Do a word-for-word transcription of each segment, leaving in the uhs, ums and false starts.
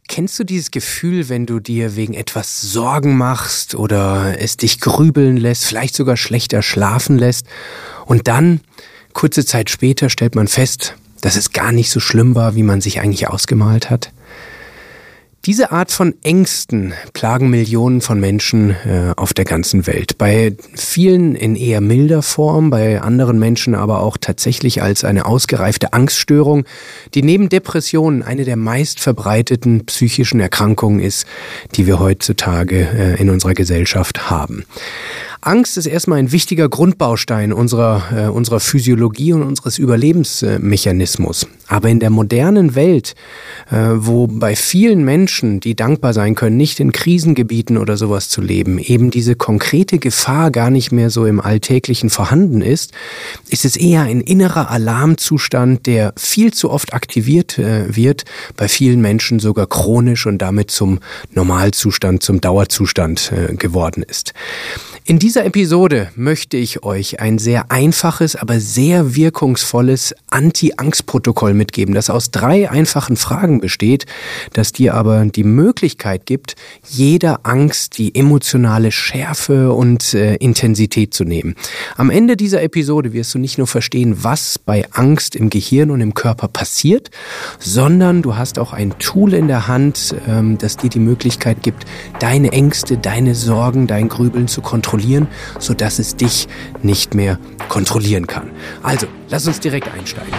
Kennst du dieses Gefühl, wenn du dir wegen etwas Sorgen machst oder es dich grübeln lässt, vielleicht sogar schlechter schlafen lässt und dann, kurze Zeit später, stellt man fest, dass es gar nicht so schlimm war, wie man sich eigentlich ausgemalt hat? Diese Art von Ängsten plagen Millionen von Menschen äh, auf der ganzen Welt. Bei vielen in eher milder Form, bei anderen Menschen aber auch tatsächlich als eine ausgereifte Angststörung, die neben Depressionen eine der meist verbreiteten psychischen Erkrankungen ist, die wir heutzutage äh, in unserer Gesellschaft haben. Angst ist erstmal ein wichtiger Grundbaustein unserer, äh, unserer Physiologie und unseres Überlebensmechanismus. Aber in der modernen Welt, äh, wo bei vielen Menschen, die dankbar sein können, nicht in Krisengebieten oder sowas zu leben, eben diese konkrete Gefahr gar nicht mehr so im Alltäglichen vorhanden ist, ist es eher ein innerer Alarmzustand, der viel zu oft aktiviert äh, wird, bei vielen Menschen sogar chronisch und damit zum Normalzustand, zum Dauerzustand äh, geworden ist. In dieser Episode möchte ich euch ein sehr einfaches, aber sehr wirkungsvolles Anti-Angst-Protokoll mitgeben, das aus drei einfachen Fragen besteht, das dir aber die Möglichkeit gibt, jeder Angst die emotionale Schärfe und äh, Intensität zu nehmen. Am Ende dieser Episode wirst du nicht nur verstehen, was bei Angst im Gehirn und im Körper passiert, sondern du hast auch ein Tool in der Hand, ähm, das dir die Möglichkeit gibt, deine Ängste, deine Sorgen, dein Grübeln zu kontrollieren, sodass es dich nicht mehr kontrollieren kann. Also, lass uns direkt einsteigen.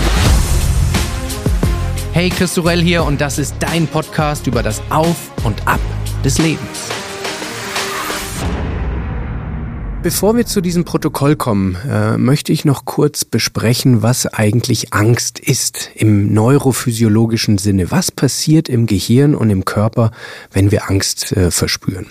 Hey, Chris Sorel hier und das ist dein Podcast über das Auf und Ab des Lebens. Bevor wir zu diesem Protokoll kommen, äh, möchte ich noch kurz besprechen, was eigentlich Angst ist im neurophysiologischen Sinne. Was passiert im Gehirn und im Körper, wenn wir Angst äh, verspüren?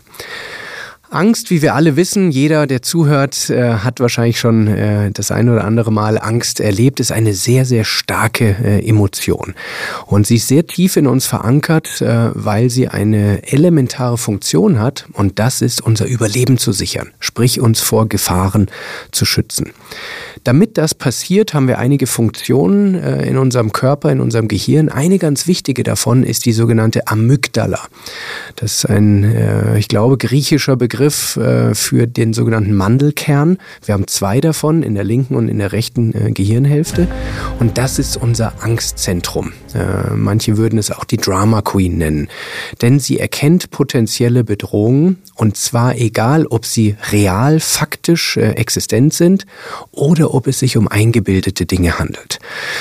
Angst, wie wir alle wissen, jeder, der zuhört, äh, hat wahrscheinlich schon äh, das ein oder andere Mal Angst erlebt, ist eine sehr, sehr starke äh, Emotion. Und sie ist sehr tief in uns verankert, äh, weil sie eine elementare Funktion hat und das ist, unser Überleben zu sichern, sprich uns vor Gefahren zu schützen. Damit das passiert, haben wir einige Funktionen äh, in unserem Körper, in unserem Gehirn. Eine ganz wichtige davon ist die sogenannte Amygdala. Das ist ein, äh, ich glaube, griechischer Begriff für den sogenannten Mandelkern. Wir haben zwei davon, in der linken und in der rechten äh, Gehirnhälfte. Und das ist unser Angstzentrum. Äh, manche würden es auch die Drama Queen nennen. Denn sie erkennt potenzielle Bedrohungen und zwar egal, ob sie real, faktisch äh, existent sind oder ob es sich um eingebildete Dinge handelt.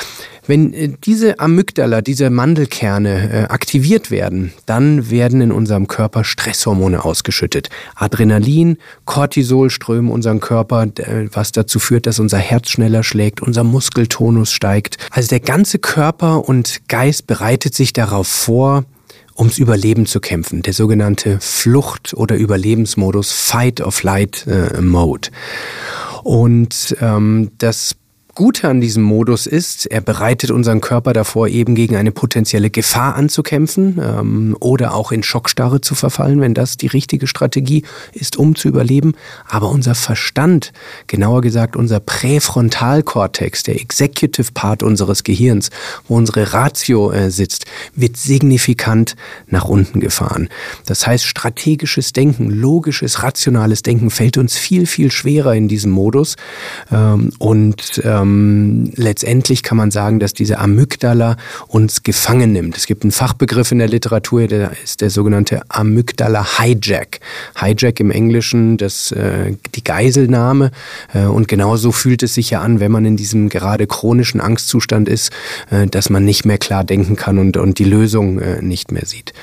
Wenn diese Amygdala, diese Mandelkerne äh, aktiviert werden, dann werden in unserem Körper Stresshormone ausgeschüttet. Adrenalin, Cortisol strömen unseren Körper, äh, was dazu führt, dass unser Herz schneller schlägt, unser Muskeltonus steigt. Also der ganze Körper und Geist bereitet sich darauf vor, ums Überleben zu kämpfen. Der sogenannte Flucht- oder Überlebensmodus, Fight-or-Flight-Mode. Äh, und ähm, das Gute an diesem Modus ist, er bereitet unseren Körper davor, eben gegen eine potenzielle Gefahr anzukämpfen ähm, oder auch in Schockstarre zu verfallen, wenn das die richtige Strategie ist, um zu überleben. Aber unser Verstand, genauer gesagt unser Präfrontalkortex, der Executive Part unseres Gehirns, wo unsere Ratio äh, sitzt, wird signifikant nach unten gefahren. Das heißt, strategisches Denken, logisches, rationales Denken fällt uns viel, viel schwerer in diesem Modus ähm, und ähm, letztendlich kann man sagen, dass diese Amygdala uns gefangen nimmt. Es gibt einen Fachbegriff in der Literatur, der ist der sogenannte Amygdala-Hijack. Hijack im Englischen, das, äh, die Geiselnahme. Äh, und genauso fühlt es sich ja an, wenn man in diesem gerade chronischen Angstzustand ist, äh, dass man nicht mehr klar denken kann und, und die Lösung äh, nicht mehr sieht.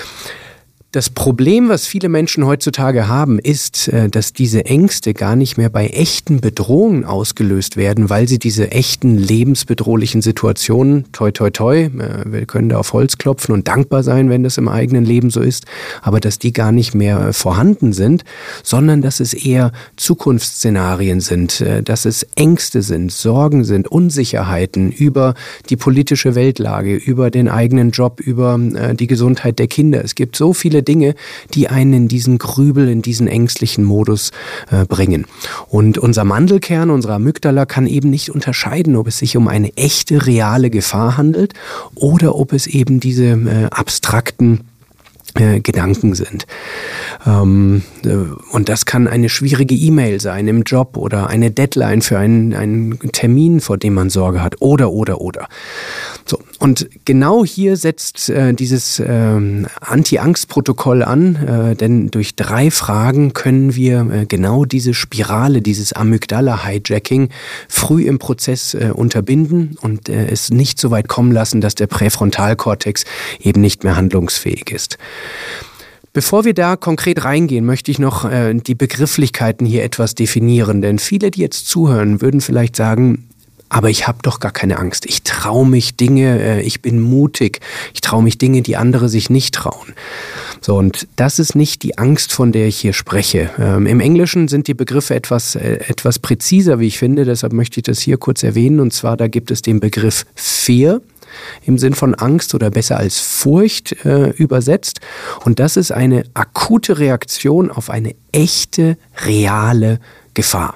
Das Problem, was viele Menschen heutzutage haben, ist, dass diese Ängste gar nicht mehr bei echten Bedrohungen ausgelöst werden, weil sie diese echten lebensbedrohlichen Situationen, toi toi toi, wir können da auf Holz klopfen und dankbar sein, wenn das im eigenen Leben so ist, aber dass die gar nicht mehr vorhanden sind, sondern dass es eher Zukunftsszenarien sind, dass es Ängste sind, Sorgen sind, Unsicherheiten über die politische Weltlage, über den eigenen Job, über die Gesundheit der Kinder. Es gibt so viele Dinge, die einen in diesen Grübel, in diesen ängstlichen Modus äh, bringen. Und unser Mandelkern, unsere Amygdala kann eben nicht unterscheiden, ob es sich um eine echte, reale Gefahr handelt oder ob es eben diese äh, abstrakten äh, Gedanken sind. Ähm, äh, und das kann eine schwierige E-Mail sein im Job oder eine Deadline für einen, einen Termin, vor dem man Sorge hat, oder, oder, oder. So. Und genau hier setzt äh, dieses äh, Anti-Angst-Protokoll an, äh, denn durch drei Fragen können wir äh, genau diese Spirale, dieses Amygdala-Hijacking früh im Prozess äh, unterbinden und äh, es nicht so weit kommen lassen, dass der Präfrontalkortex eben nicht mehr handlungsfähig ist. Bevor wir da konkret reingehen, möchte ich noch äh, die Begrifflichkeiten hier etwas definieren, denn viele, die jetzt zuhören, würden vielleicht sagen, aber ich habe doch gar keine Angst. Ich traue mich Dinge, ich bin mutig. Ich traue mich Dinge, die andere sich nicht trauen. So, und das ist nicht die Angst, von der ich hier spreche. Ähm, Im Englischen sind die Begriffe etwas, äh, etwas präziser, wie ich finde. Deshalb möchte ich das hier kurz erwähnen. Und zwar, da gibt es den Begriff Fear im Sinn von Angst oder besser als Furcht äh, übersetzt. Und das ist eine akute Reaktion auf eine echte, reale Gefahr.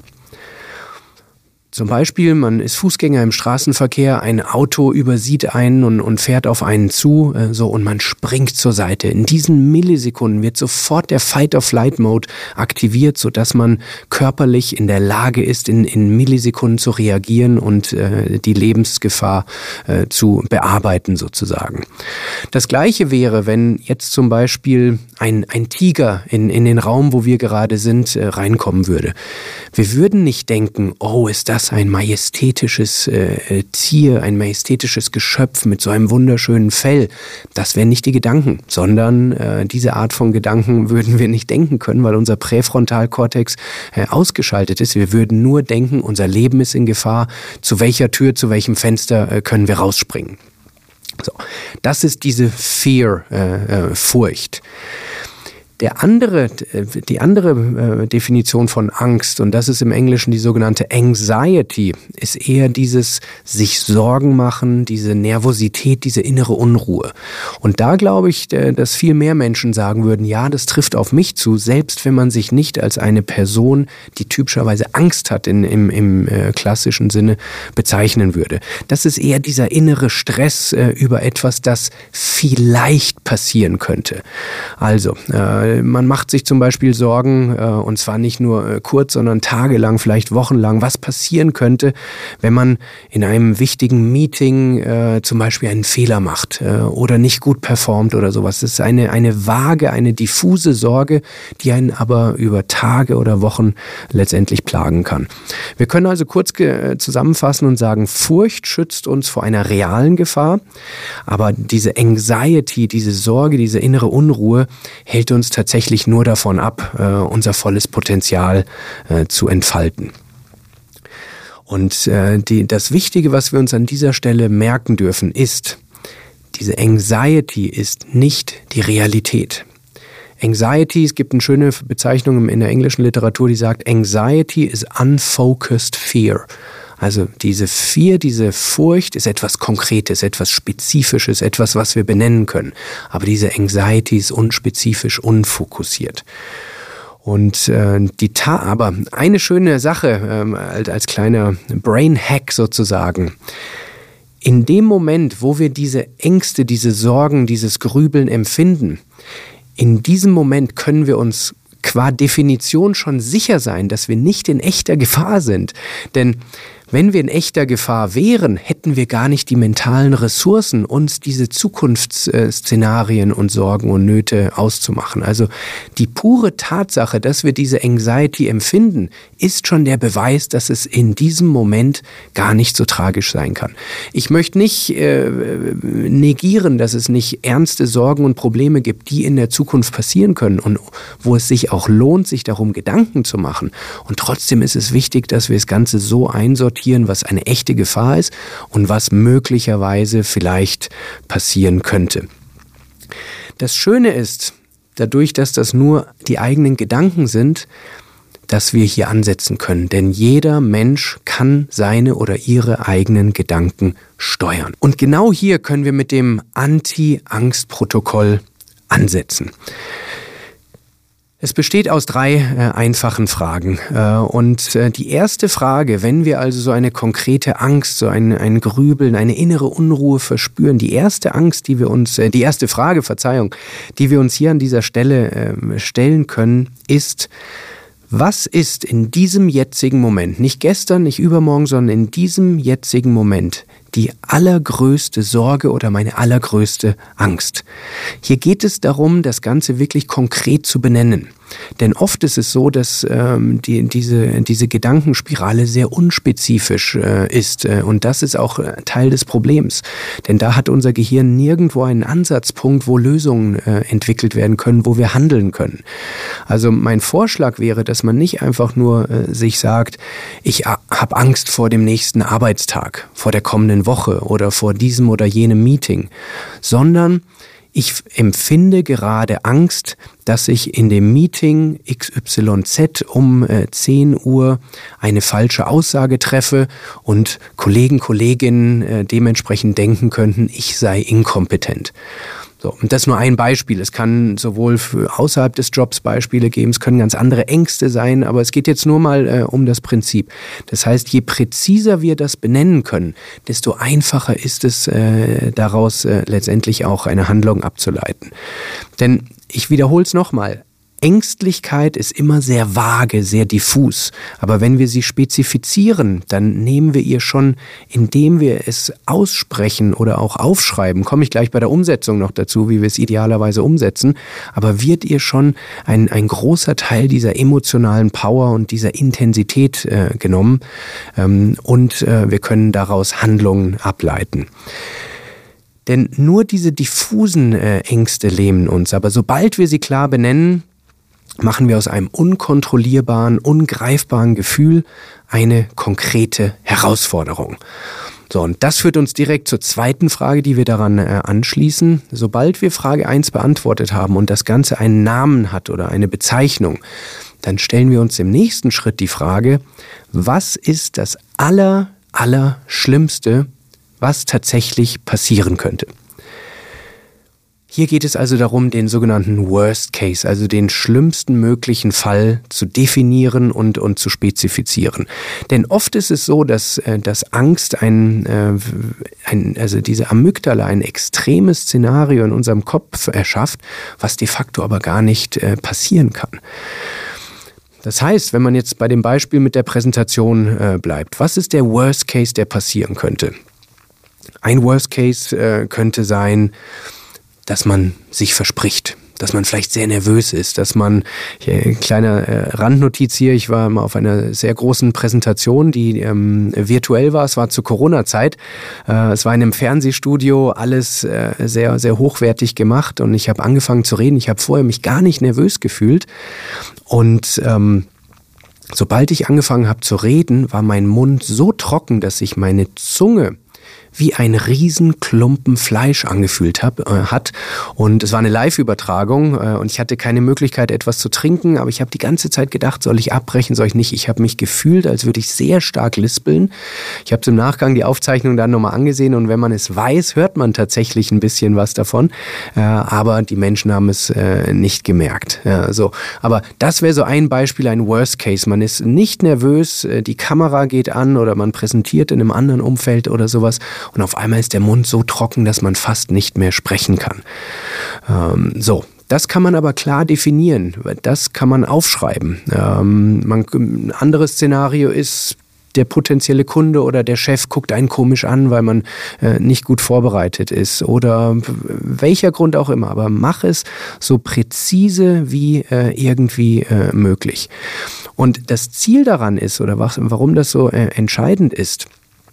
Zum Beispiel, man ist Fußgänger im Straßenverkehr, ein Auto übersieht einen und, und fährt auf einen zu, äh, so, und man springt zur Seite. In diesen Millisekunden wird sofort der Fight-or-Flight-Mode aktiviert, sodass man körperlich in der Lage ist, in, in Millisekunden zu reagieren und äh, die Lebensgefahr äh, zu bearbeiten sozusagen. Das Gleiche wäre, wenn jetzt zum Beispiel ein, ein Tiger in, in den Raum, wo wir gerade sind, äh, reinkommen würde. Wir würden nicht denken, oh, ist das ein majestätisches äh, Tier, ein majestätisches Geschöpf mit so einem wunderschönen Fell. Das wären nicht die Gedanken, sondern äh, diese Art von Gedanken würden wir nicht denken können, weil unser Präfrontalkortex äh, ausgeschaltet ist. Wir würden nur denken, unser Leben ist in Gefahr, zu welcher Tür, zu welchem Fenster äh, können wir rausspringen. So, das ist diese Fear, äh, äh, Furcht. Der andere, die andere äh, Definition von Angst, und das ist im Englischen die sogenannte Anxiety, ist eher dieses sich Sorgen machen, diese Nervosität, diese innere Unruhe. Und da glaube ich, dass viel mehr Menschen sagen würden, ja, das trifft auf mich zu, selbst wenn man sich nicht als eine Person, die typischerweise Angst hat, in, im, im äh, klassischen Sinne bezeichnen würde. Das ist eher dieser innere Stress äh, über etwas, das vielleicht passieren könnte. Also, äh, man macht sich zum Beispiel Sorgen, äh, und zwar nicht nur äh, kurz, sondern tagelang, vielleicht wochenlang, was passieren könnte, wenn man in einem wichtigen Meeting äh, zum Beispiel einen Fehler macht äh, oder nicht gut performt oder sowas. Das ist eine, eine vage, eine diffuse Sorge, die einen aber über Tage oder Wochen letztendlich plagen kann. Wir können also kurz ge- zusammenfassen und sagen, Furcht schützt uns vor einer realen Gefahr, aber diese Anxiety, diese Sorge, diese innere Unruhe hält uns tatsächlich nur davon ab, äh, unser volles Potenzial äh, zu entfalten. Und äh, die, das Wichtige, was wir uns an dieser Stelle merken dürfen, ist, diese Anxiety ist nicht die Realität. Anxiety, es gibt eine schöne Bezeichnung in der englischen Literatur, die sagt, Anxiety is unfocused fear. Also diese Fear, diese Furcht ist etwas Konkretes, etwas Spezifisches, etwas, was wir benennen können. Aber diese Anxiety ist unspezifisch, unfokussiert. Und äh, die Ta- aber eine schöne Sache ähm, als, als kleiner Brain-Hack sozusagen. In dem Moment, wo wir diese Ängste, diese Sorgen, dieses Grübeln empfinden, in diesem Moment können wir uns qua Definition schon sicher sein, dass wir nicht in echter Gefahr sind. Denn wenn wir in echter Gefahr wären, hätten wir gar nicht die mentalen Ressourcen, uns diese Zukunftsszenarien und Sorgen und Nöte auszumachen. Also die pure Tatsache, dass wir diese Anxiety empfinden, ist schon der Beweis, dass es in diesem Moment gar nicht so tragisch sein kann. Ich möchte nicht äh, negieren, dass es nicht ernste Sorgen und Probleme gibt, die in der Zukunft passieren können und wo es sich auch lohnt, sich darum Gedanken zu machen. Und trotzdem ist es wichtig, dass wir das Ganze so einsortieren, was eine echte Gefahr ist und was möglicherweise vielleicht passieren könnte. Das Schöne ist, dadurch, dass das nur die eigenen Gedanken sind, dass wir hier ansetzen können. Denn jeder Mensch kann seine oder ihre eigenen Gedanken steuern. Und genau hier können wir mit dem Anti-Angst-Protokoll ansetzen. Es besteht aus drei äh, einfachen Fragen. Äh, und äh, die erste Frage, wenn wir also so eine konkrete Angst, so ein, ein Grübeln, eine innere Unruhe verspüren, die erste Angst, die wir uns, äh, die erste Frage, Verzeihung, die wir uns hier an dieser Stelle äh, stellen können, ist: Was ist in diesem jetzigen Moment, nicht gestern, nicht übermorgen, sondern in diesem jetzigen Moment die allergrößte Sorge oder meine allergrößte Angst? Hier geht es darum, das Ganze wirklich konkret zu benennen. Denn oft ist es so, dass ähm, die, diese, diese Gedankenspirale sehr unspezifisch äh, ist. Und das ist auch Teil des Problems. Denn da hat unser Gehirn nirgendwo einen Ansatzpunkt, wo Lösungen äh, entwickelt werden können, wo wir handeln können. Also mein Vorschlag wäre, dass man nicht einfach nur äh, sich sagt, ich habe Angst vor dem nächsten Arbeitstag, vor der kommenden Woche oder vor diesem oder jenem Meeting, sondern ich empfinde gerade Angst, dass ich in dem Meeting X Y Z um äh, zehn Uhr eine falsche Aussage treffe und Kollegen, Kolleginnen äh, dementsprechend denken könnten, ich sei inkompetent. So, und das ist nur ein Beispiel. Es kann sowohl für außerhalb des Jobs Beispiele geben, es können ganz andere Ängste sein, aber es geht jetzt nur mal äh, um das Prinzip. Das heißt, je präziser wir das benennen können, desto einfacher ist es, äh, daraus äh, letztendlich auch eine Handlung abzuleiten. Denn ich wiederhole es nochmal. Ängstlichkeit ist immer sehr vage, sehr diffus. Aber wenn wir sie spezifizieren, dann nehmen wir ihr schon, indem wir es aussprechen oder auch aufschreiben, komme ich gleich bei der Umsetzung noch dazu, wie wir es idealerweise umsetzen, aber wird ihr schon ein, ein großer Teil dieser emotionalen Power und dieser Intensität äh, genommen ähm, und äh, wir können daraus Handlungen ableiten. Denn nur diese diffusen äh, Ängste lähmen uns, aber sobald wir sie klar benennen, machen wir aus einem unkontrollierbaren, ungreifbaren Gefühl eine konkrete Herausforderung. So, und das führt uns direkt zur zweiten Frage, die wir daran äh, anschließen. Sobald wir Frage eins beantwortet haben und das Ganze einen Namen hat oder eine Bezeichnung, dann stellen wir uns im nächsten Schritt die Frage, was ist das aller, aller Schlimmste, was tatsächlich passieren könnte? Hier geht es also darum, den sogenannten Worst Case, also den schlimmsten möglichen Fall zu definieren und, und zu spezifizieren. Denn oft ist es so, dass, dass Angst ein, ein, also diese Amygdala ein extremes Szenario in unserem Kopf erschafft, was de facto aber gar nicht passieren kann. Das heißt, wenn man jetzt bei dem Beispiel mit der Präsentation bleibt, was ist der Worst Case, der passieren könnte? Ein Worst Case könnte sein, dass man sich verspricht, dass man vielleicht sehr nervös ist, dass man, hier, kleiner äh, Randnotiz hier, ich war mal auf einer sehr großen Präsentation, die ähm, virtuell war, es war zur Corona-Zeit, äh, es war in einem Fernsehstudio, alles äh, sehr, sehr hochwertig gemacht und ich habe angefangen zu reden, ich habe vorher mich gar nicht nervös gefühlt und ähm, sobald ich angefangen habe zu reden, war mein Mund so trocken, dass sich meine Zunge wie ein Riesenklumpen Fleisch angefühlt hab, äh, hat. Und es war eine Live-Übertragung äh, und ich hatte keine Möglichkeit, etwas zu trinken, aber ich habe die ganze Zeit gedacht, soll ich abbrechen, soll ich nicht? Ich habe mich gefühlt, als würde ich sehr stark lispeln. Ich habe im Nachgang die Aufzeichnung dann nochmal angesehen und wenn man es weiß, hört man tatsächlich ein bisschen was davon. Äh, aber die Menschen haben es äh, nicht gemerkt. Ja, so. Aber das wäre so ein Beispiel, ein Worst Case. Man ist nicht nervös, äh, die Kamera geht an oder man präsentiert in einem anderen Umfeld oder sowas. Und auf einmal ist der Mund so trocken, dass man fast nicht mehr sprechen kann. Ähm, so, das kann man aber klar definieren. Das kann man aufschreiben. Ähm, man, ein anderes Szenario ist, der potenzielle Kunde oder der Chef guckt einen komisch an, weil man äh, nicht gut vorbereitet ist oder welcher Grund auch immer. Aber mach es so präzise wie äh, irgendwie äh, möglich. Und das Ziel daran ist, oder was, warum das so äh, entscheidend ist,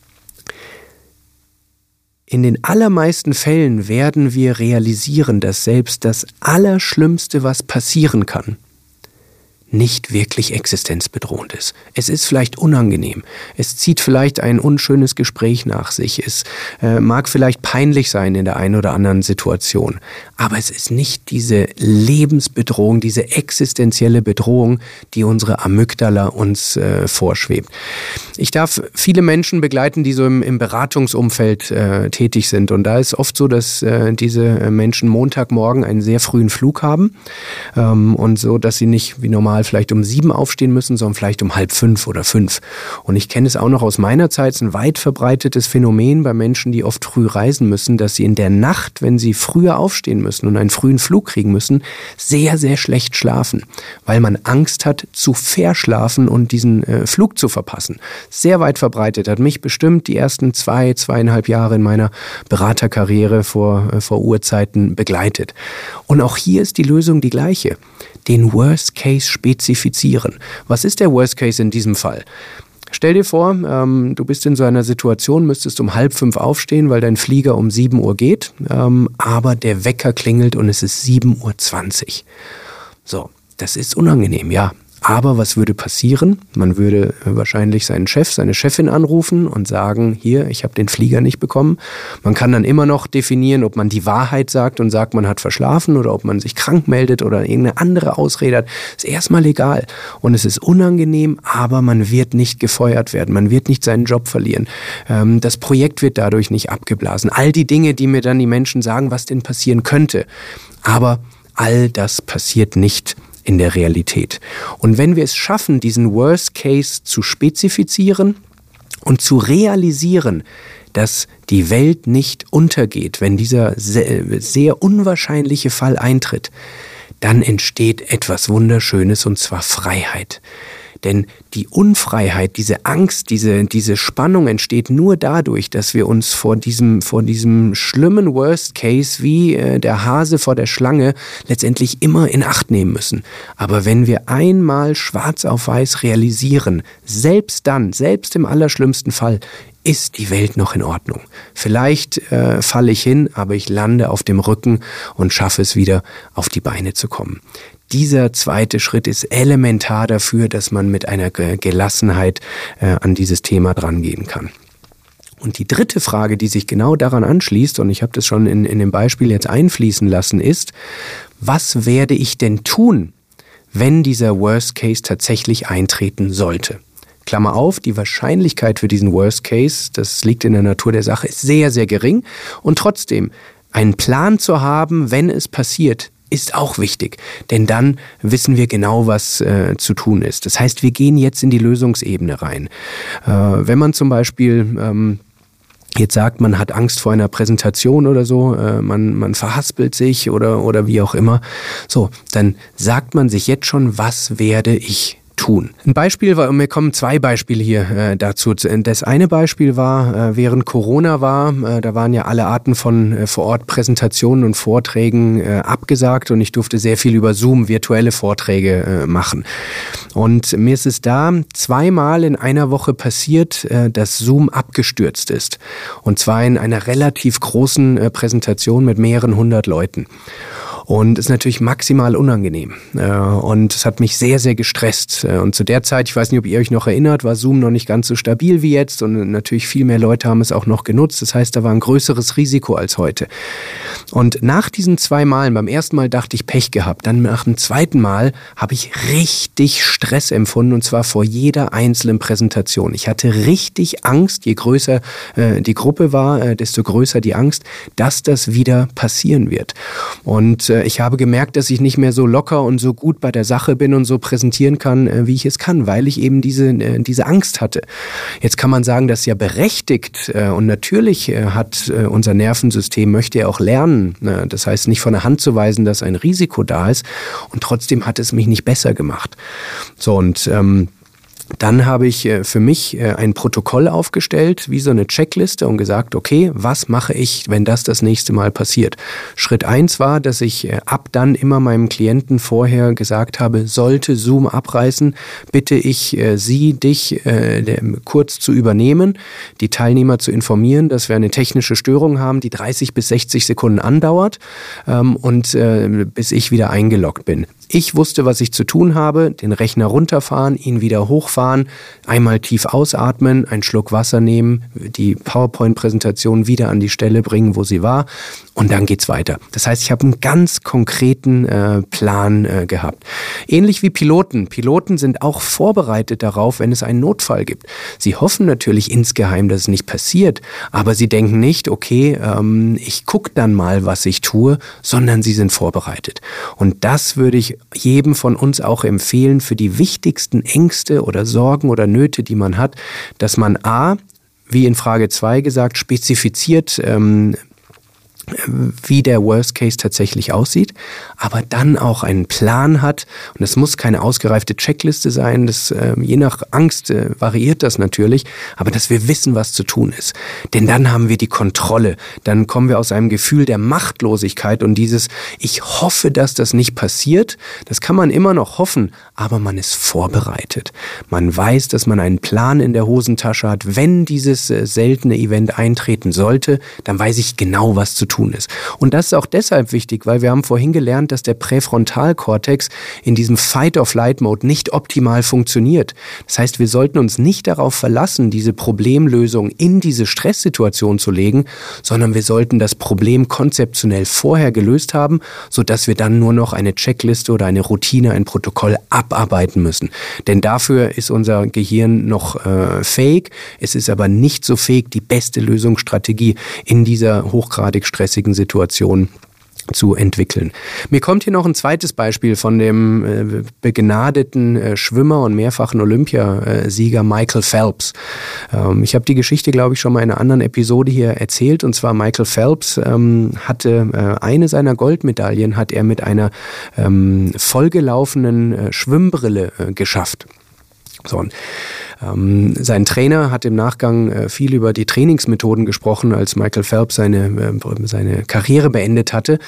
in den allermeisten Fällen werden wir realisieren, dass selbst das Allerschlimmste, was passieren kann, nicht wirklich existenzbedrohend ist. Es ist vielleicht unangenehm. Es zieht vielleicht ein unschönes Gespräch nach sich. Es äh, mag vielleicht peinlich sein in der einen oder anderen Situation. Aber es ist nicht diese Lebensbedrohung, diese existenzielle Bedrohung, die unsere Amygdala uns äh, vorschwebt. Ich darf viele Menschen begleiten, die so im, im Beratungsumfeld äh, tätig sind. Und da ist oft so, dass äh, diese Menschen Montagmorgen einen sehr frühen Flug haben ähm, und so, dass sie nicht wie normal vielleicht um sieben aufstehen müssen, sondern vielleicht um halb fünf oder fünf. Und ich kenne es auch noch aus meiner Zeit, es ist ein weit verbreitetes Phänomen bei Menschen, die oft früh reisen müssen, dass sie in der Nacht, wenn sie früher aufstehen müssen und einen frühen Flug kriegen müssen, sehr, sehr schlecht schlafen, weil man Angst hat zu verschlafen und diesen äh, Flug zu verpassen. Sehr weit verbreitet, hat mich bestimmt die ersten zwei, zweieinhalb Jahre in meiner Beraterkarriere vor, äh, vor Urzeiten begleitet. Und auch hier ist die Lösung die gleiche. Den Worst Case spezifizieren. Was ist der Worst Case in diesem Fall? Stell dir vor, ähm, du bist in so einer Situation, müsstest um halb fünf aufstehen, weil dein Flieger um sieben Uhr geht, ähm, aber der Wecker klingelt und es ist sieben Uhr zwanzig. So, das ist unangenehm, ja. Aber was würde passieren? Man würde wahrscheinlich seinen Chef, seine Chefin anrufen und sagen, hier, ich habe den Flieger nicht bekommen. Man kann dann immer noch definieren, ob man die Wahrheit sagt und sagt, man hat verschlafen oder ob man sich krank meldet oder irgendeine andere Ausrede hat. Ist erstmal egal. Und es ist unangenehm, aber man wird nicht gefeuert werden. Man wird nicht seinen Job verlieren. Das Projekt wird dadurch nicht abgeblasen. All die Dinge, die mir dann die Menschen sagen, was denn passieren könnte. Aber all das passiert nicht in der Realität. Und wenn wir es schaffen, diesen Worst Case zu spezifizieren und zu realisieren, dass die Welt nicht untergeht, wenn dieser sehr, sehr unwahrscheinliche Fall eintritt, dann entsteht etwas Wunderschönes, und zwar Freiheit. Denn die Unfreiheit, diese Angst, diese, diese Spannung entsteht nur dadurch, dass wir uns vor diesem, vor diesem schlimmen Worst Case wie äh, der Hase vor der Schlange letztendlich immer in Acht nehmen müssen. Aber wenn wir einmal schwarz auf weiß realisieren, selbst dann, selbst im allerschlimmsten Fall, ist die Welt noch in Ordnung. Vielleicht äh, falle ich hin, aber ich lande auf dem Rücken und schaffe es wieder, auf die Beine zu kommen. Dieser zweite Schritt ist elementar dafür, dass man mit einer Gelassenheit äh, an dieses Thema drangehen kann. Und die dritte Frage, die sich genau daran anschließt, und ich habe das schon in, in dem Beispiel jetzt einfließen lassen, ist, was werde ich denn tun, wenn dieser Worst Case tatsächlich eintreten sollte? Klammer auf, die Wahrscheinlichkeit für diesen Worst Case, das liegt in der Natur der Sache, ist sehr, sehr gering. Und trotzdem, einen Plan zu haben, wenn es passiert, ist auch wichtig, denn dann wissen wir genau, was äh, zu tun ist. Das heißt, wir gehen jetzt in die Lösungsebene rein. Äh, wenn man zum Beispiel ähm, jetzt sagt, man hat Angst vor einer Präsentation oder so, äh, man, man verhaspelt sich oder, oder wie auch immer, so, dann sagt man sich jetzt schon, was werde ich tun. Ein Beispiel war, mir kommen zwei Beispiele hier äh, dazu. Das eine Beispiel war, äh, während Corona war, äh, da waren ja alle Arten von äh, vor Ort Präsentationen und Vorträgen äh, abgesagt und ich durfte sehr viel über Zoom virtuelle Vorträge äh, machen. Und mir ist es da zweimal in einer Woche passiert, äh, dass Zoom abgestürzt ist. Und zwar in einer relativ großen äh, Präsentation mit mehreren hundert Leuten. Und ist natürlich maximal unangenehm. Und es hat mich sehr, sehr gestresst. Und zu der Zeit, ich weiß nicht, ob ihr euch noch erinnert, war Zoom noch nicht ganz so stabil wie jetzt. Und natürlich viel mehr Leute haben es auch noch genutzt. Das heißt, da war ein größeres Risiko als heute. Und nach diesen zwei Malen, beim ersten Mal dachte ich Pech gehabt. Dann nach dem zweiten Mal habe ich richtig Stress empfunden. Und zwar vor jeder einzelnen Präsentation. Ich hatte richtig Angst, je größer äh, die Gruppe war, äh, desto größer die Angst, dass das wieder passieren wird. Und äh, ich habe gemerkt, dass ich nicht mehr so locker und so gut bei der Sache bin und so präsentieren kann, wie ich es kann, weil ich eben diese, diese Angst hatte. Jetzt kann man sagen, das ist ja berechtigt und natürlich hat unser Nervensystem, möchte ja auch lernen. Das heißt, nicht von der Hand zu weisen, dass ein Risiko da ist und trotzdem hat es mich nicht besser gemacht. So und ähm, Dann habe ich für mich ein Protokoll aufgestellt, wie so eine Checkliste und gesagt, okay, was mache ich, wenn das das nächste Mal passiert? Schritt eins war, dass ich ab dann immer meinem Klienten vorher gesagt habe, sollte Zoom abreißen, bitte ich Sie, dich kurz zu übernehmen, die Teilnehmer zu informieren, dass wir eine technische Störung haben, die dreißig bis sechzig Sekunden andauert und bis ich wieder eingeloggt bin. Ich wusste, was ich zu tun habe, den Rechner runterfahren, ihn wieder hochfahren, einmal tief ausatmen, einen Schluck Wasser nehmen, die PowerPoint-Präsentation wieder an die Stelle bringen, wo sie war und dann geht's weiter. Das heißt, ich habe einen ganz konkreten äh, Plan äh, gehabt. Ähnlich wie Piloten. Piloten sind auch vorbereitet darauf, wenn es einen Notfall gibt. Sie hoffen natürlich insgeheim, dass es nicht passiert, aber sie denken nicht, okay, ähm, ich gucke dann mal, was ich tue, sondern sie sind vorbereitet. Und das würde ich jedem von uns auch empfehlen für die wichtigsten Ängste oder Sorgen oder Nöte, die man hat, dass man a, wie in Frage zwei gesagt, spezifiziert, ähm, wie der Worst Case tatsächlich aussieht, aber dann auch einen Plan hat. Und es muss keine ausgereifte Checkliste sein, das, äh, je nach Angst äh, variiert das natürlich, aber dass wir wissen, was zu tun ist. Denn dann haben wir die Kontrolle, dann kommen wir aus einem Gefühl der Machtlosigkeit und dieses, ich hoffe, dass das nicht passiert, das kann man immer noch hoffen, aber man ist vorbereitet. Man weiß, dass man einen Plan in der Hosentasche hat, wenn dieses äh, seltene Event eintreten sollte, dann weiß ich genau, was zu tun ist. Und das ist auch deshalb wichtig, weil wir haben vorhin gelernt, dass der Präfrontalkortex in diesem Fight-or-Flight-Mode nicht optimal funktioniert. Das heißt, wir sollten uns nicht darauf verlassen, diese Problemlösung in diese Stresssituation zu legen, sondern wir sollten das Problem konzeptionell vorher gelöst haben, sodass wir dann nur noch eine Checkliste oder eine Routine, ein Protokoll abarbeiten müssen. Denn dafür ist unser Gehirn noch äh, fähig. Es ist aber nicht so fähig, die beste Lösungsstrategie in dieser hochgradig stressigen Situation zu entwickeln. Mir kommt hier noch ein zweites Beispiel von dem äh, begnadeten äh, Schwimmer und mehrfachen Olympiasieger Michael Phelps. Ähm, ich habe die Geschichte, glaube ich, schon mal in einer anderen Episode hier erzählt. Und zwar Michael Phelps ähm, hatte äh, eine seiner Goldmedaillen hat er mit einer ähm, vollgelaufenen äh, Schwimmbrille äh, geschafft. So, und, ähm, sein Trainer hat im Nachgang äh, viel über die Trainingsmethoden gesprochen, als Michael Phelps seine, äh, seine Karriere beendet hatte.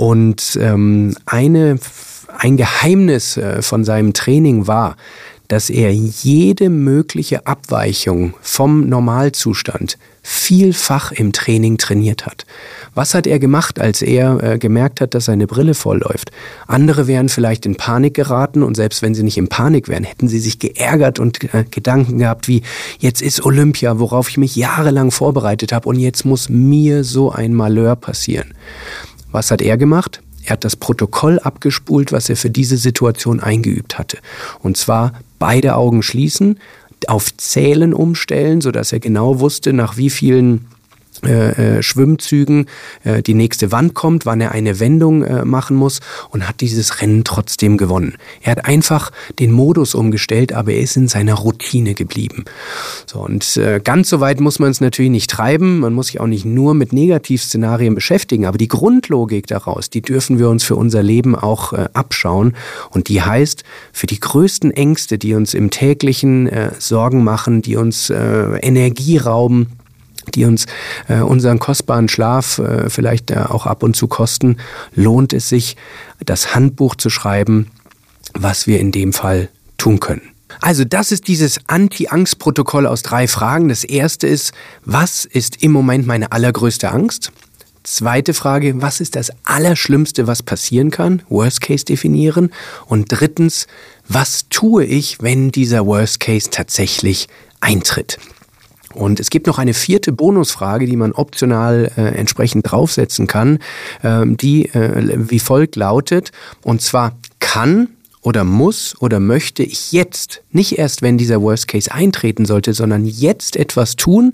Und ähm, eine, ein Geheimnis äh, von seinem Training war, dass er jede mögliche Abweichung vom Normalzustand vielfach im Training trainiert hat. Was hat er gemacht, als er äh, gemerkt hat, dass seine Brille vollläuft? Andere wären vielleicht in Panik geraten und selbst wenn sie nicht in Panik wären, hätten sie sich geärgert und äh, Gedanken gehabt wie, jetzt ist Olympia, worauf ich mich jahrelang vorbereitet habe und jetzt muss mir so ein Malheur passieren. Was hat er gemacht? Er hat das Protokoll abgespult, was er für diese Situation eingeübt hatte. Und zwar beide Augen schließen, auf Zählen umstellen, sodass er genau wusste, nach wie vielen äh, äh, Schwimmzügen äh, die nächste Wand kommt, wann er eine Wendung äh, machen muss und hat dieses Rennen trotzdem gewonnen. Er hat einfach den Modus umgestellt, aber er ist in seiner Routine geblieben. So, und äh, ganz so weit muss man es natürlich nicht treiben, man muss sich auch nicht nur mit Negativszenarien beschäftigen, aber die Grundlogik daraus, die dürfen wir uns für unser Leben auch äh, abschauen und die heißt, für die größten Ängste, die uns im täglichen äh, Sorgen machen, die uns äh, Energie rauben, die uns äh, unseren kostbaren Schlaf äh, vielleicht äh, auch ab und zu kosten, lohnt es sich, das Handbuch zu schreiben, was wir in dem Fall tun können. Also das ist dieses Anti-Angst-Protokoll aus drei Fragen. Das erste ist, was ist im Moment meine allergrößte Angst? Zweite Frage, was ist das Allerschlimmste, was passieren kann? Worst Case definieren. Und drittens, was tue ich, wenn dieser Worst Case tatsächlich eintritt? Und es gibt noch eine vierte Bonusfrage, die man optional äh, entsprechend draufsetzen kann, ähm, die äh, wie folgt lautet, und zwar kann oder muss oder möchte ich jetzt, nicht erst wenn dieser Worst Case eintreten sollte, sondern jetzt etwas tun,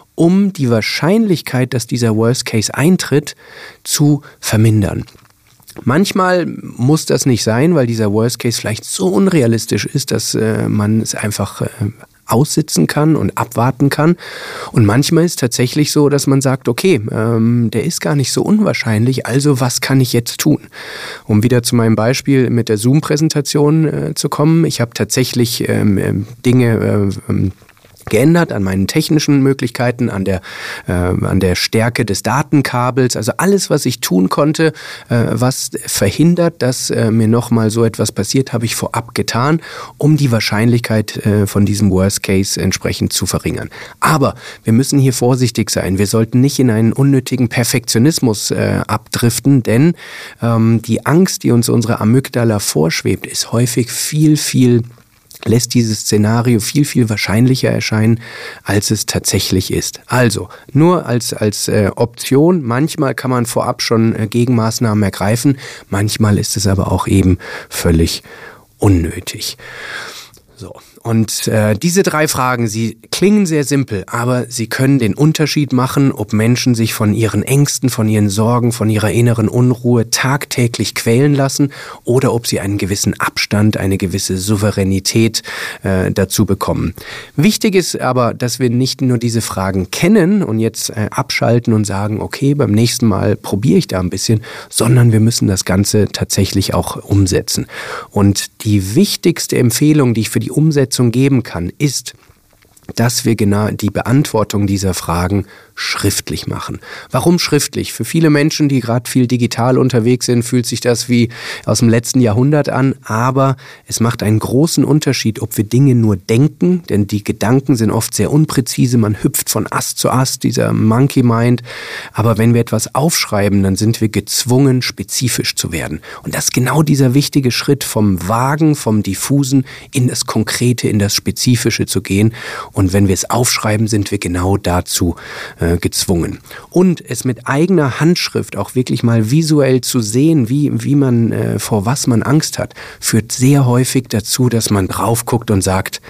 um die Wahrscheinlichkeit, dass dieser Worst Case eintritt, zu vermindern. Manchmal muss das nicht sein, weil dieser Worst Case vielleicht so unrealistisch ist, dass äh, man es einfach äh, aussitzen kann und abwarten kann. Und manchmal ist es tatsächlich so, dass man sagt, okay, ähm, der ist gar nicht so unwahrscheinlich, also was kann ich jetzt tun? Um wieder zu meinem Beispiel mit der Zoom-Präsentation äh, zu kommen. Ich habe tatsächlich ähm, Dinge äh, geändert an meinen technischen Möglichkeiten, an der, äh, an der Stärke des Datenkabels, also alles, was ich tun konnte, äh, was verhindert, dass äh, mir nochmal so etwas passiert, habe ich vorab getan, um die Wahrscheinlichkeit äh, von diesem Worst Case entsprechend zu verringern. Aber wir müssen hier vorsichtig sein. Wir sollten nicht in einen unnötigen Perfektionismus äh, abdriften, denn ähm, die Angst, die uns unsere Amygdala vorschwebt, ist häufig viel, viel lässt dieses Szenario viel, viel wahrscheinlicher erscheinen, als es tatsächlich ist. Also, nur als, als äh, Option, manchmal kann man vorab schon äh, Gegenmaßnahmen ergreifen, manchmal ist es aber auch eben völlig unnötig. So. Und äh, diese drei Fragen, sie klingen sehr simpel, aber sie können den Unterschied machen, ob Menschen sich von ihren Ängsten, von ihren Sorgen, von ihrer inneren Unruhe tagtäglich quälen lassen oder ob sie einen gewissen Abstand, eine gewisse Souveränität äh, dazu bekommen. Wichtig ist aber, dass wir nicht nur diese Fragen kennen und jetzt äh, abschalten und sagen, okay, beim nächsten Mal probiere ich da ein bisschen, sondern wir müssen das Ganze tatsächlich auch umsetzen. Und die wichtigste Empfehlung, die ich für die Umsetzung geben kann, ist, dass wir genau die Beantwortung dieser Fragen schriftlich machen. Warum schriftlich? Für viele Menschen, die gerade viel digital unterwegs sind, fühlt sich das wie aus dem letzten Jahrhundert an, aber es macht einen großen Unterschied, ob wir Dinge nur denken, denn die Gedanken sind oft sehr unpräzise, man hüpft von Ast zu Ast, dieser Monkey Mind, aber wenn wir etwas aufschreiben, dann sind wir gezwungen, spezifisch zu werden. Und das ist genau dieser wichtige Schritt vom Vagen, vom Diffusen in das Konkrete, in das Spezifische zu gehen. Und wenn wir es aufschreiben, sind wir genau dazu äh, gezwungen. Und es mit eigener Handschrift auch wirklich mal visuell zu sehen, wie, wie man, äh, vor was man Angst hat, führt sehr häufig dazu, dass man drauf guckt und sagt,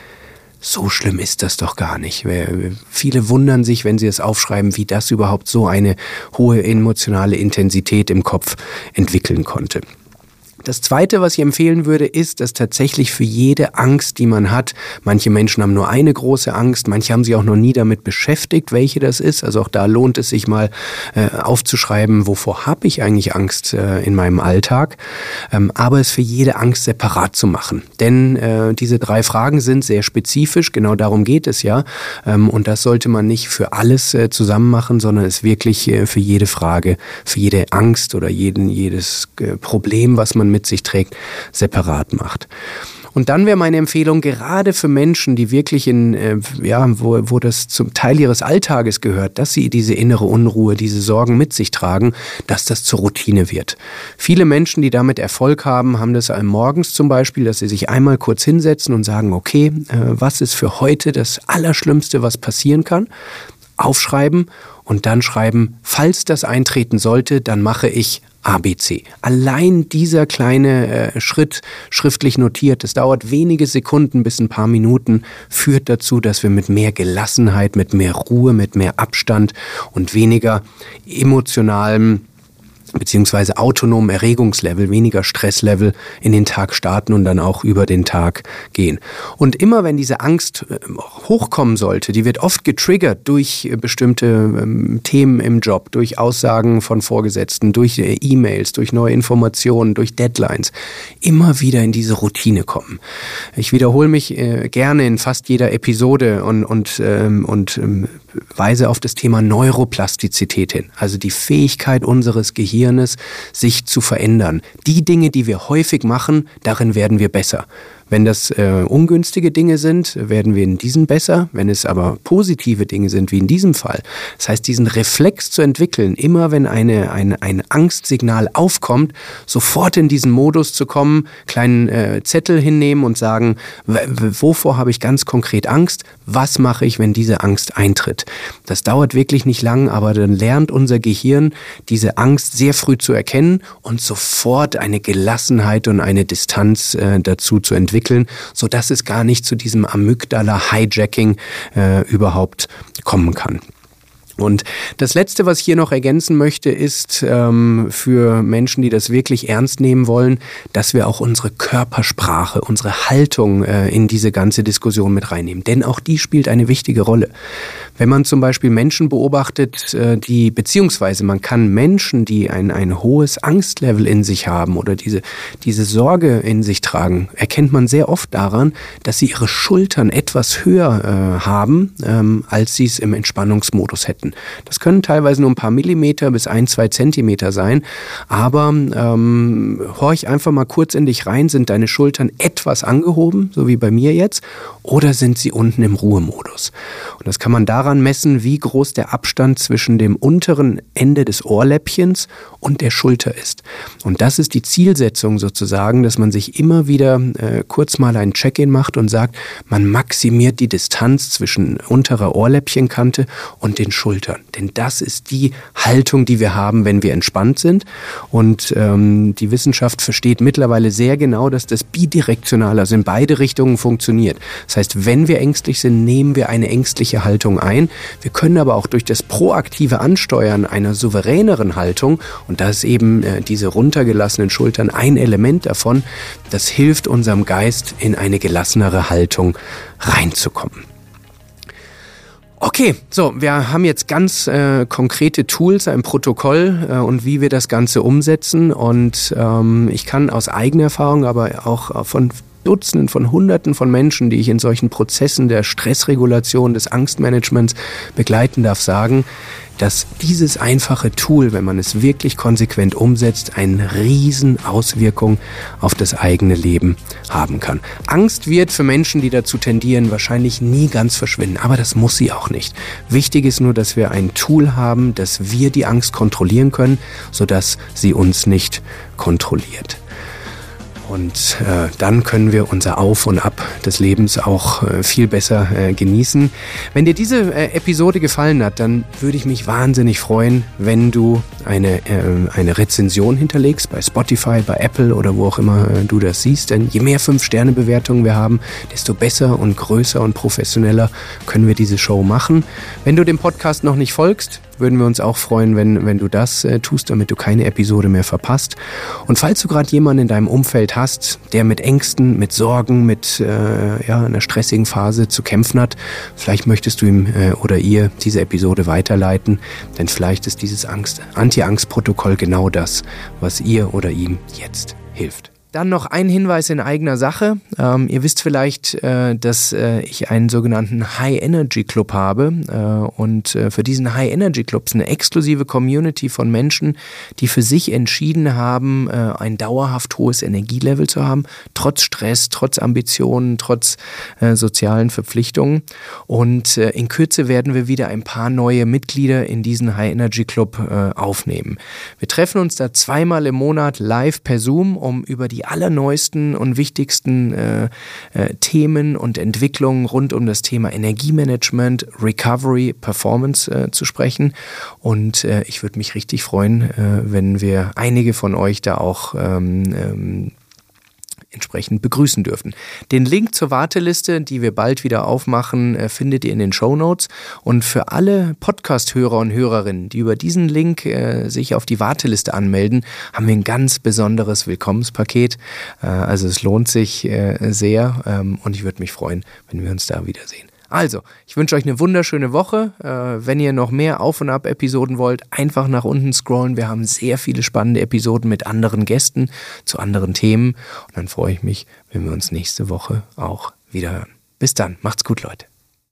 so schlimm ist das doch gar nicht. Viele wundern sich, wenn sie es aufschreiben, wie das überhaupt so eine hohe emotionale Intensität im Kopf entwickeln konnte. Das Zweite, was ich empfehlen würde, ist, dass tatsächlich für jede Angst, die man hat, manche Menschen haben nur eine große Angst, manche haben sich auch noch nie damit beschäftigt, welche das ist. Also auch da lohnt es sich mal äh, aufzuschreiben, wovor habe ich eigentlich Angst äh, in meinem Alltag. Ähm, aber es für jede Angst separat zu machen. Denn äh, diese drei Fragen sind sehr spezifisch, genau darum geht es ja. Ähm, und das sollte man nicht für alles äh, zusammen machen, sondern es wirklich äh, für jede Frage, für jede Angst oder jeden, jedes äh, Problem, was man mit sich trägt, separat macht. Und dann wäre meine Empfehlung, gerade für Menschen, die wirklich in, äh, ja, wo, wo das zum Teil ihres Alltages gehört, dass sie diese innere Unruhe, diese Sorgen mit sich tragen, dass das zur Routine wird. Viele Menschen, die damit Erfolg haben, haben das morgens zum Beispiel, dass sie sich einmal kurz hinsetzen und sagen, okay, äh, was ist für heute das Allerschlimmste, was passieren kann? Aufschreiben und dann schreiben, falls das eintreten sollte, dann mache ich A B C. Allein dieser kleine äh, Schritt, schriftlich notiert, es dauert wenige Sekunden bis ein paar Minuten, führt dazu, dass wir mit mehr Gelassenheit, mit mehr Ruhe, mit mehr Abstand und weniger emotionalem beziehungsweise autonomen Erregungslevel, weniger Stresslevel in den Tag starten und dann auch über den Tag gehen. Und immer wenn diese Angst hochkommen sollte, die wird oft getriggert durch bestimmte ähm, Themen im Job, durch Aussagen von Vorgesetzten, durch äh, E-Mails, durch neue Informationen, durch Deadlines, immer wieder in diese Routine kommen. Ich wiederhole mich äh, gerne in fast jeder Episode und, und, ähm, und ähm, weise auf das Thema Neuroplastizität hin, also die Fähigkeit unseres Gehirns, sich zu verändern. Die Dinge, die wir häufig machen, darin werden wir besser. Wenn das äh, ungünstige Dinge sind, werden wir in diesen besser. Wenn es aber positive Dinge sind, wie in diesem Fall. Das heißt, diesen Reflex zu entwickeln, immer wenn eine, eine, ein Angstsignal aufkommt, sofort in diesen Modus zu kommen, kleinen äh, Zettel hinnehmen und sagen, w- wovor habe ich ganz konkret Angst? Was mache ich, wenn diese Angst eintritt? Das dauert wirklich nicht lang, aber dann lernt unser Gehirn, diese Angst sehr früh zu erkennen und sofort eine Gelassenheit und eine Distanz äh, dazu zu entwickeln, sodass es gar nicht zu diesem Amygdala-Hijacking äh, überhaupt kommen kann. Und das Letzte, was ich hier noch ergänzen möchte, ist ähm, für Menschen, die das wirklich ernst nehmen wollen, dass wir auch unsere Körpersprache, unsere Haltung äh, in diese ganze Diskussion mit reinnehmen. Denn auch die spielt eine wichtige Rolle. Wenn man zum Beispiel Menschen beobachtet, äh, die, beziehungsweise man kann Menschen, die ein, ein hohes Angstlevel in sich haben oder diese, diese Sorge in sich tragen, erkennt man sehr oft daran, dass sie ihre Schultern etwas höher äh, haben, ähm, als sie es im Entspannungsmodus hätten. Das können teilweise nur ein paar Millimeter bis ein, zwei Zentimeter sein, aber ähm, horch einfach mal kurz in dich rein, sind deine Schultern etwas angehoben, so wie bei mir jetzt, oder sind sie unten im Ruhemodus? Und das kann man daran messen, wie groß der Abstand zwischen dem unteren Ende des Ohrläppchens und der Schulter ist. Und das ist die Zielsetzung sozusagen, dass man sich immer wieder äh, kurz mal ein Check-in macht und sagt, man maximiert die Distanz zwischen unterer Ohrläppchenkante und den Schultern. Denn das ist die Haltung, die wir haben, wenn wir entspannt sind. Und ähm, die Wissenschaft versteht mittlerweile sehr genau, dass das bidirektional, also in beide Richtungen funktioniert. Das heißt, wenn wir ängstlich sind, nehmen wir eine ängstliche Haltung ein. Wir können aber auch durch das proaktive Ansteuern einer souveräneren Haltung, und da ist eben äh, diese runtergelassenen Schultern ein Element davon, das hilft unserem Geist, in eine gelassenere Haltung reinzukommen. Okay, so, wir haben jetzt ganz äh, konkrete Tools, ein Protokoll äh, und wie wir das Ganze umsetzen. Und ähm, ich kann aus eigener Erfahrung, aber auch von Dutzenden, von Hunderten von Menschen, die ich in solchen Prozessen der Stressregulation, des Angstmanagements begleiten darf, sagen, dass dieses einfache Tool, wenn man es wirklich konsequent umsetzt, eine riesen Auswirkung auf das eigene Leben haben kann. Angst wird für Menschen, die dazu tendieren, wahrscheinlich nie ganz verschwinden, aber das muss sie auch nicht. Wichtig ist nur, dass wir ein Tool haben, dass wir die Angst kontrollieren können, sodass sie uns nicht kontrolliert. Und äh, dann können wir unser Auf und Ab des Lebens auch äh, viel besser äh, genießen. Wenn dir diese äh, Episode gefallen hat, dann würde ich mich wahnsinnig freuen, wenn du eine, äh, eine Rezension hinterlegst bei Spotify, bei Apple oder wo auch immer äh, du das siehst. Denn je mehr fünf Sterne Bewertungen wir haben, desto besser und größer und professioneller können wir diese Show machen. Wenn du dem Podcast noch nicht folgst, würden wir uns auch freuen, wenn, wenn du das äh, tust, damit du keine Episode mehr verpasst. Und falls du gerade jemanden in deinem Umfeld hast, der mit Ängsten, mit Sorgen, mit äh, ja, einer stressigen Phase zu kämpfen hat, vielleicht möchtest du ihm äh, oder ihr diese Episode weiterleiten, denn vielleicht ist dieses Angst, Anti-Angst-Protokoll genau das, was ihr oder ihm jetzt hilft. Dann noch ein Hinweis in eigener Sache. Ähm, ihr wisst vielleicht, äh, dass äh, ich einen sogenannten High-Energy-Club habe äh, und äh, für diesen High-Energy-Club ist eine exklusive Community von Menschen, die für sich entschieden haben, äh, ein dauerhaft hohes Energielevel zu haben, trotz Stress, trotz Ambitionen, trotz äh, sozialen Verpflichtungen. Und äh, in Kürze werden wir wieder ein paar neue Mitglieder in diesen High-Energy-Club äh, aufnehmen. Wir treffen uns da zweimal im Monat live per Zoom, um über die die allerneuesten und wichtigsten äh, äh, Themen und Entwicklungen rund um das Thema Energiemanagement, Recovery, Performance äh, zu sprechen. Und äh, ich würde mich richtig freuen, äh, wenn wir einige von euch da auch ähm, ähm, entsprechend begrüßen dürfen. Den Link zur Warteliste, die wir bald wieder aufmachen, findet ihr in den Shownotes. Und für alle Podcast-Hörer und Hörerinnen, die über diesen Link äh, sich auf die Warteliste anmelden, haben wir ein ganz besonderes Willkommenspaket. Äh, also es lohnt sich äh, sehr ähm, und ich würde mich freuen, wenn wir uns da wiedersehen. Also, ich wünsche euch eine wunderschöne Woche. Äh, wenn ihr noch mehr Auf- und Ab-Episoden wollt, einfach nach unten scrollen. Wir haben sehr viele spannende Episoden mit anderen Gästen zu anderen Themen. Und dann freue ich mich, wenn wir uns nächste Woche auch wieder hören. Bis dann. Macht's gut, Leute.